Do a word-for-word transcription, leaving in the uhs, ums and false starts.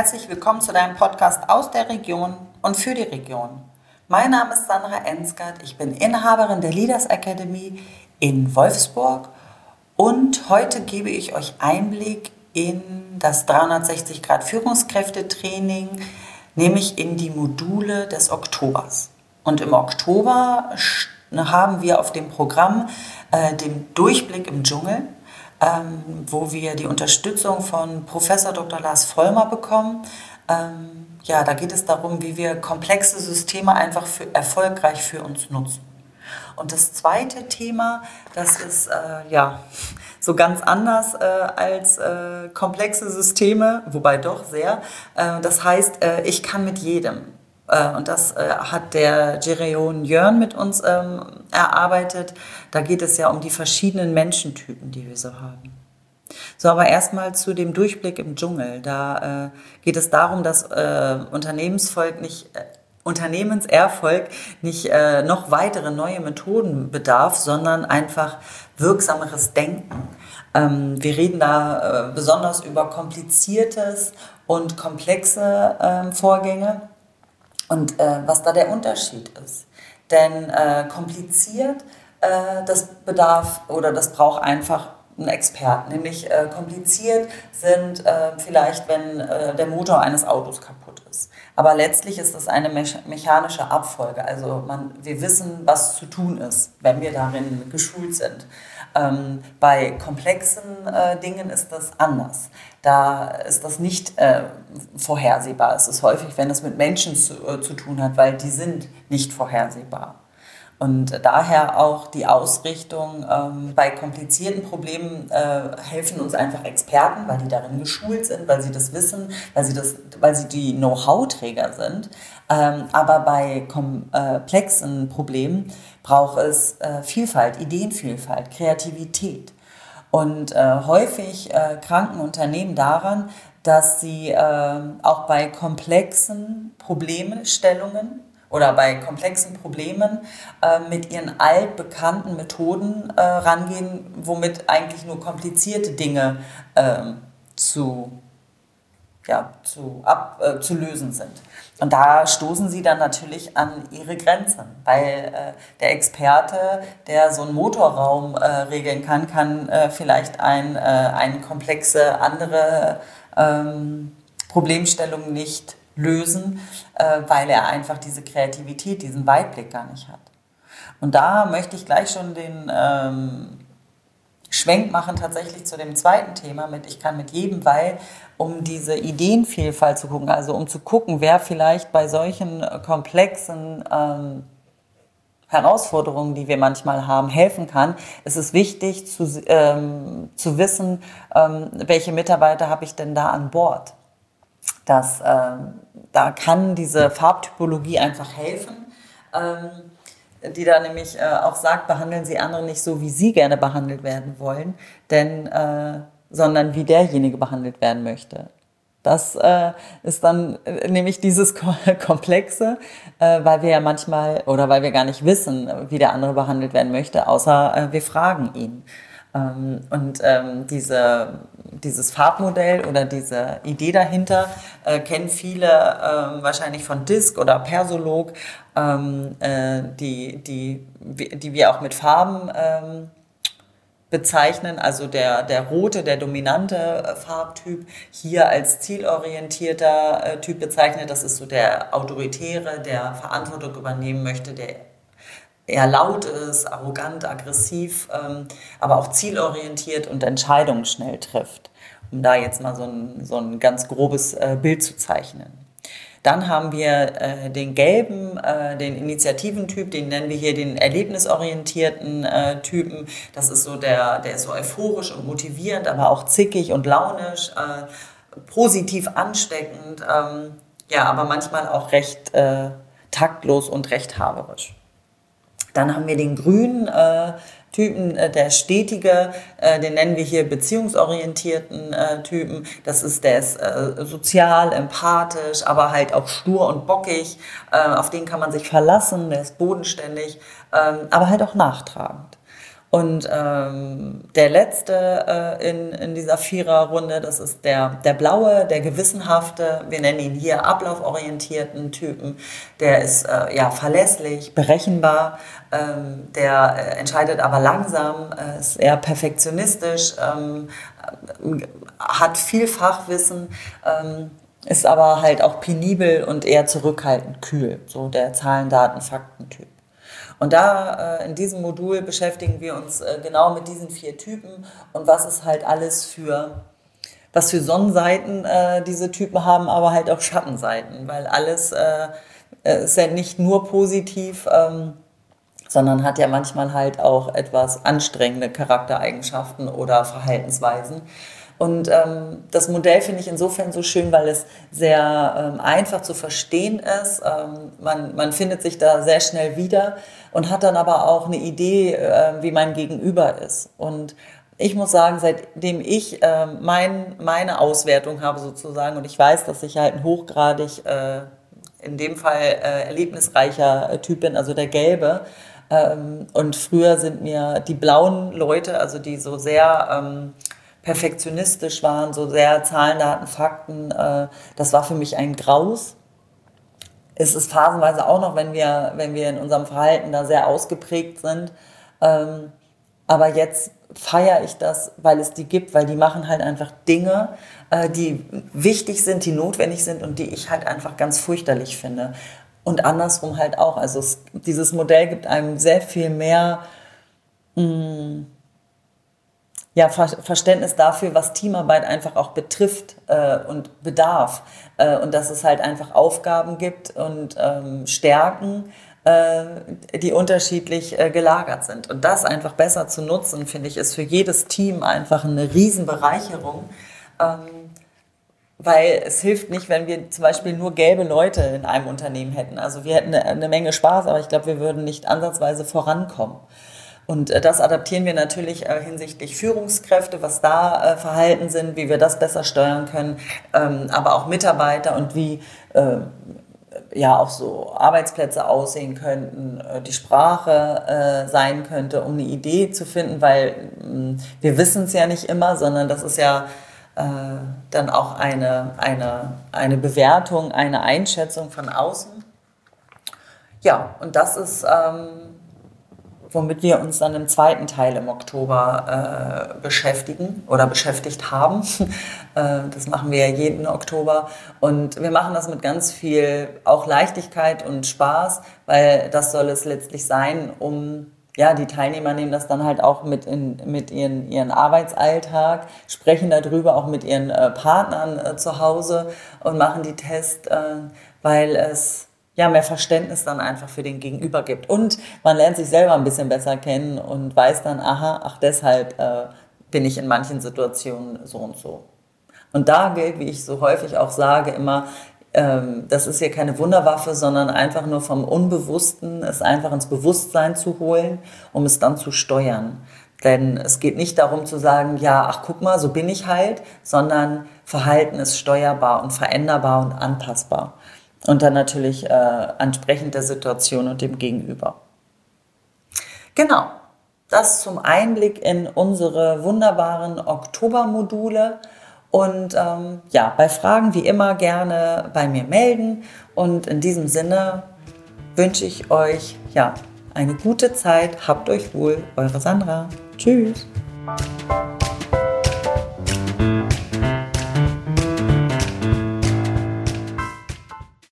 herzlich willkommen zu deinem Podcast aus der Region und für die Region. Mein Name ist Sandra Ensgard, ich bin Inhaberin der Leaders Academy in Wolfsburg und heute gebe ich euch Einblick in das dreihundertsechzig Grad Führungskräftetraining, nämlich in die Module des Oktobers. Und im Oktober haben wir auf dem Programm äh, den Durchblick im Dschungel, ähm, wo wir die Unterstützung von Professor Doktor Lars Vollmer bekommen. Ähm, ja, da geht es darum, wie wir komplexe Systeme einfach für, erfolgreich für uns nutzen. Und das zweite Thema, das ist äh, ja so ganz anders äh, als äh, komplexe Systeme, wobei doch sehr. Äh, das heißt, äh, ich kann mit jedem. Äh, und das äh, hat der Gereon Jörn mit uns ähm, erarbeitet. Da geht es ja um die verschiedenen Menschentypen, die wir so haben. So, aber erstmal zu dem Durchblick im Dschungel. Da äh, geht es darum, dass äh, Unternehmensvolk nicht... Äh, Unternehmenserfolg nicht äh, noch weitere neue Methoden bedarf, sondern einfach wirksameres Denken. Ähm, wir reden da äh, besonders über kompliziertes und komplexe äh, Vorgänge und äh, was da der Unterschied ist. Denn äh, kompliziert, äh, das bedarf oder das braucht einfach einen Experten. Nämlich äh, kompliziert sind äh, vielleicht, wenn äh, der Motor eines Autos kaputt ist. Aber letztlich ist das eine me- mechanische Abfolge. Also man, wir wissen, was zu tun ist, wenn wir darin geschult sind. Ähm, bei komplexen äh, Dingen ist das anders. Da ist das nicht äh, vorhersehbar. Es ist häufig, wenn es mit Menschen zu, äh, zu tun hat, weil die sind nicht vorhersehbar. Und daher auch die Ausrichtung, ähm, bei komplizierten Problemen äh, helfen uns einfach Experten, weil die darin geschult sind, weil sie das wissen, weil sie, das, weil sie die Know-how-Träger sind. Ähm, aber bei komplexen Problemen braucht es äh, Vielfalt, Ideenvielfalt, Kreativität. Und äh, häufig äh, kranken Unternehmen daran, dass sie äh, auch bei komplexen Problemstellungen oder bei komplexen Problemen äh, mit ihren altbekannten Methoden äh, rangehen, womit eigentlich nur komplizierte Dinge äh, zu, ja, zu, ab, äh, zu lösen sind. Und da stoßen sie dann natürlich an ihre Grenzen, weil äh, der Experte, der so einen Motorraum äh, regeln kann, kann äh, vielleicht ein, äh, eine komplexe andere ähm, Problemstellung nicht lösen, äh, weil er einfach diese Kreativität, diesen Weitblick gar nicht hat. Und da möchte ich gleich schon den ähm, Schwenk machen tatsächlich zu dem zweiten Thema mit ich kann mit jedem, weil um diese Ideenvielfalt zu gucken, also um zu gucken, wer vielleicht bei solchen komplexen ähm, Herausforderungen, die wir manchmal haben, helfen kann, ist es wichtig zu, ähm, zu wissen, ähm, welche Mitarbeiter habe ich denn da an Bord. Das, ähm, da kann diese Farbtypologie einfach helfen, ähm, die da nämlich äh, auch sagt, behandeln Sie andere nicht so, wie Sie gerne behandelt werden wollen, denn, äh, sondern wie derjenige behandelt werden möchte. Das äh, ist dann äh, nämlich dieses Komplexe, äh, weil wir ja manchmal oder weil wir gar nicht wissen, wie der andere behandelt werden möchte, außer äh, wir fragen ihn. Ähm, und ähm, diese, dieses Farbmodell oder diese Idee dahinter äh, kennen viele äh, wahrscheinlich von Disk oder Persolog, ähm, äh, die, die, die wir auch mit Farben ähm, bezeichnen. Also der, der rote, der dominante Farbtyp hier als zielorientierter äh, Typ bezeichnet. Das ist so der Autoritäre, der Verantwortung übernehmen möchte, der eher laut ist, arrogant, aggressiv, ähm, aber auch zielorientiert und Entscheidungen schnell trifft, um da jetzt mal so ein, so ein ganz grobes äh, Bild zu zeichnen. Dann haben wir äh, den gelben, äh, den Initiativentyp, den nennen wir hier den erlebnisorientierten äh, Typen. Das ist so der, der ist so euphorisch und motivierend, aber auch zickig und launisch, äh, positiv ansteckend, ähm, ja, aber manchmal auch recht äh, taktlos und rechthaberisch. Dann haben wir den grünen äh, Typen, äh, der stetige, äh, den nennen wir hier beziehungsorientierten äh, Typen. Das ist, der ist äh, sozial, empathisch, aber halt auch stur und bockig. Äh, auf den kann man sich verlassen, der ist bodenständig, ähm, aber halt auch nachtragend. Und ähm, der letzte äh, in, in dieser Viererrunde, das ist der, der blaue, der gewissenhafte, wir nennen ihn hier ablauforientierten Typen. Der ist äh, ja verlässlich, berechenbar, ähm, der äh, entscheidet aber langsam, äh, ist eher perfektionistisch, ähm, äh, hat viel Fachwissen, ähm, ist aber halt auch penibel und eher zurückhaltend kühl, so der Zahlen, Daten, Fakten-Typ. Und da äh, in diesem Modul beschäftigen wir uns äh, genau mit diesen vier Typen und was es halt alles für, was für Sonnenseiten äh, diese Typen haben, aber halt auch Schattenseiten, weil alles äh, ist ja nicht nur positiv, ähm, sondern hat ja manchmal halt auch etwas anstrengende Charaktereigenschaften oder Verhaltensweisen. Und ähm, das Modell finde ich insofern so schön, weil es sehr ähm, einfach zu verstehen ist. Ähm, man, man findet sich da sehr schnell wieder und hat dann aber auch eine Idee, äh, wie mein Gegenüber ist. Und ich muss sagen, seitdem ich äh, mein, meine Auswertung habe sozusagen und ich weiß, dass ich halt ein hochgradig, äh, in dem Fall äh, erlebnisreicher äh, Typ bin, also der Gelbe. Ähm, und früher sind mir die blauen Leute, also die so sehr ähm, perfektionistisch waren, so sehr Zahlen, Daten, Fakten, äh, das war für mich ein Graus. Es ist phasenweise auch noch, wenn wir, wenn wir in unserem Verhalten da sehr ausgeprägt sind. Ähm, aber jetzt feiere ich das, weil es die gibt, weil die machen halt einfach Dinge, äh, die wichtig sind, die notwendig sind und die ich halt einfach ganz fürchterlich finde. Und andersrum halt auch. Also es, dieses Modell gibt einem sehr viel mehr mh, ja, Ver- Verständnis dafür, was Teamarbeit einfach auch betrifft äh, und bedarf. Äh, und dass es halt einfach Aufgaben gibt und ähm, Stärken, äh, die unterschiedlich äh, gelagert sind. Und das einfach besser zu nutzen, finde ich, ist für jedes Team einfach eine Riesenbereicherung. Ähm, weil es hilft nicht, wenn wir zum Beispiel nur gelbe Leute in einem Unternehmen hätten. Also wir hätten eine, eine Menge Spaß, aber ich glaube, wir würden nicht ansatzweise vorankommen. Und äh, das adaptieren wir natürlich äh, hinsichtlich Führungskräfte, was da äh, Verhalten sind, wie wir das besser steuern können, ähm, aber auch Mitarbeiter und wie äh, ja auch so Arbeitsplätze aussehen könnten, äh, die Sprache äh, sein könnte, um eine Idee zu finden, weil mh, wir wissen es ja nicht immer, sondern das ist ja äh, dann auch eine, eine, eine Bewertung, eine Einschätzung von außen. Ja, und das ist... Ähm, womit wir uns dann im zweiten Teil im Oktober äh, beschäftigen oder beschäftigt haben. äh, das machen wir ja jeden Oktober und wir machen das mit ganz viel auch Leichtigkeit und Spaß, weil das soll es letztlich sein, um ja, die Teilnehmer nehmen das dann halt auch mit in mit ihren ihren Arbeitsalltag, sprechen darüber auch mit ihren äh, Partnern äh, zu Hause und machen die Tests, äh, weil es ja, mehr Verständnis dann einfach für den Gegenüber gibt. Und man lernt sich selber ein bisschen besser kennen und weiß dann, aha, ach deshalb äh, bin ich in manchen Situationen so und so. Und da gilt, wie ich so häufig auch sage, immer, ähm, das ist hier keine Wunderwaffe, sondern einfach nur vom Unbewussten, es einfach ins Bewusstsein zu holen, um es dann zu steuern. Denn es geht nicht darum zu sagen, ja, ach guck mal, so bin ich halt, sondern Verhalten ist steuerbar und veränderbar und anpassbar. Und dann natürlich äh, entsprechend der Situation und dem Gegenüber. Genau, das zum Einblick in unsere wunderbaren Oktobermodule. Und ähm, ja, bei Fragen wie immer gerne bei mir melden. Und in diesem Sinne wünsche ich euch ja, eine gute Zeit. Habt euch wohl, eure Sandra. Tschüss.